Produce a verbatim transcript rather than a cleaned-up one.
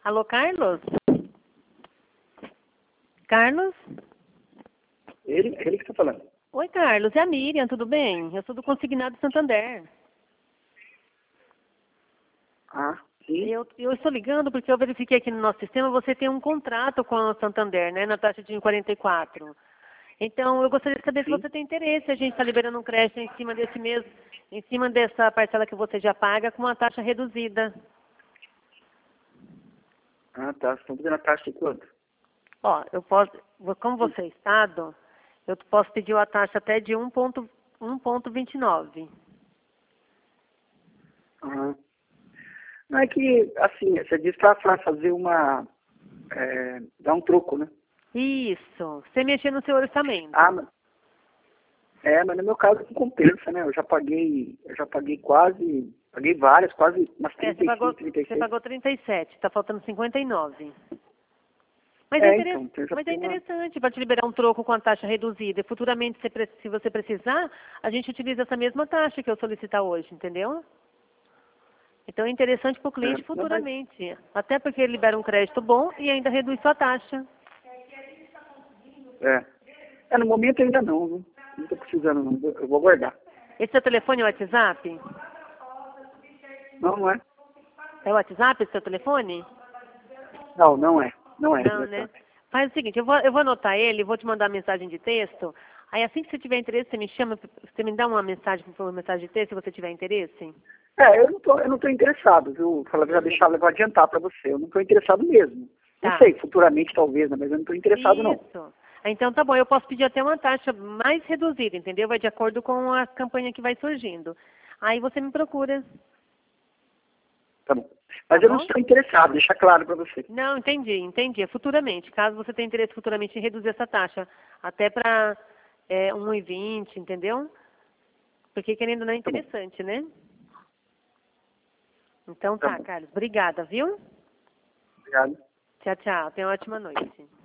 Alô, Carlos? Carlos? Ele, ele que está falando. Oi, Carlos. É a Miriam, tudo bem? Eu sou do Consignado Santander. Ah, sim. Eu, eu estou ligando porque eu verifiquei aqui no nosso sistema, você tem um contrato com a Santander, né, na taxa de quarenta e quatro. Então, eu gostaria de saber se Sim. você tem interesse. A gente está liberando um crédito em cima desse mesmo, em cima dessa parcela que você já paga com uma taxa reduzida. Ah, tá. Vocês estão fazendo a taxa de quanto? Ó, eu posso, como você é Estado, eu posso pedir a taxa até de um ponto vinte e nove. Ah. Não é que, assim, você disse para fazer uma... É, dar um troco, né? Isso, sem mexer no seu orçamento. Ah, mas... É, mas no meu caso não compensa, né? Eu já paguei, eu já paguei quase, paguei várias, quase umas É, você trinta e pagou, cinco, trinta e você seis. pagou trinta e sete, está faltando cinquenta e nove. Mas é, É, interes- então, eu já mas é tenho uma... interessante para te liberar um troco com a taxa reduzida. E futuramente, se pre- se você precisar, a gente utiliza essa mesma taxa que eu solicitar hoje, entendeu? Então é interessante para o É, cliente não, mas, futuramente. Até porque ele libera um crédito bom e ainda reduz sua taxa. é. É, no momento ainda não, viu? Não estou precisando, não. Eu vou guardar. Esse seu telefone é o WhatsApp? Não, não é. É o WhatsApp esse seu telefone? Não, não é. Não é. Não, né? Faz o seguinte, eu vou, eu vou anotar ele, vou te mandar uma mensagem de texto. Aí assim que você tiver interesse, você me chama, você me dá uma mensagem, uma mensagem de texto, se você tiver interesse. É, eu não tô, eu não tô interessado, viu? Falar já deixar, eu vou adiantar para você. Eu não estou interessado mesmo. Não Tá. sei, futuramente talvez, né? Mas eu não estou interessado não. Isso. Então tá bom, eu posso pedir até uma taxa mais reduzida, entendeu? Vai de acordo com a campanha que vai surgindo. Aí você me procura. Tá bom. Mas Tá eu não bom? estou interessado, deixar claro para você. Não, entendi, entendi. É futuramente. Caso você tenha interesse futuramente em reduzir essa taxa, até para é, um e vinte, entendeu? Porque querendo não é Tá bom. interessante, né? Então Tá tá, bom. Carlos. Obrigada, viu? Obrigado. Tchau, tchau. Tenha uma ótima noite.